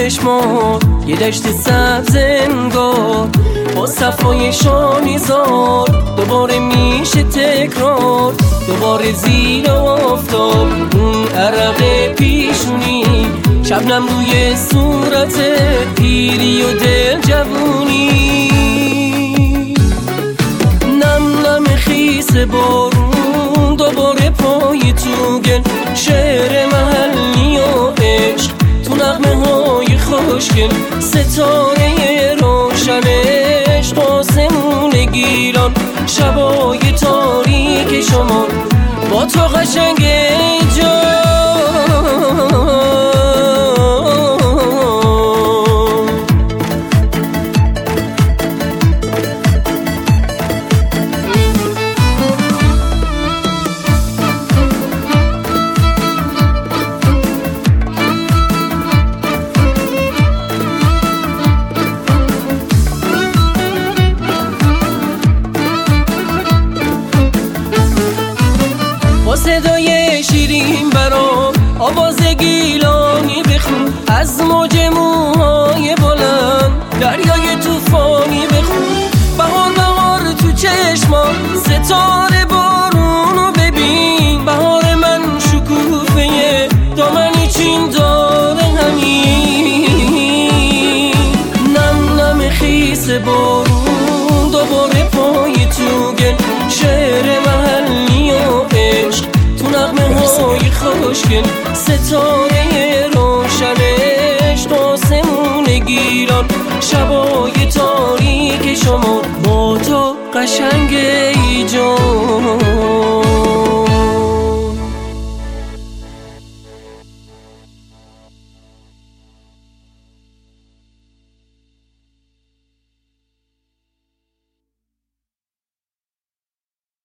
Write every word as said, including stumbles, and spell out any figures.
چشمات یه دشت سبز انگار، با صفای شانیزار دوباره میشه تکرار. دوباره زیر آفتاب اون عرق پیشونی، شبنم روی صورت پیری و دل جوونی. نم نم خیس بارون دوباره پای تو گل، شعر محلی و عشق تو نغمه های خوشگل. ستاره روشنش آسمون گیران، شبای تاریک شما با تو قشنگ جان. صدای شیرین برام آواز گیلانی بخون، از موج موهای بلند دریای توفانی بخون. بهار بهار تو چشمان ستاره بارونو ببین، بهار من شکوفه دامنی چین داره همین. نم نم خیس بارون دوباره پای تو گل، شعر محلی و عشق تو نغمه های خوشگل. ستاره روشنش آسمون گیران، شبای تاریک شما با تو قشنگ ای جان.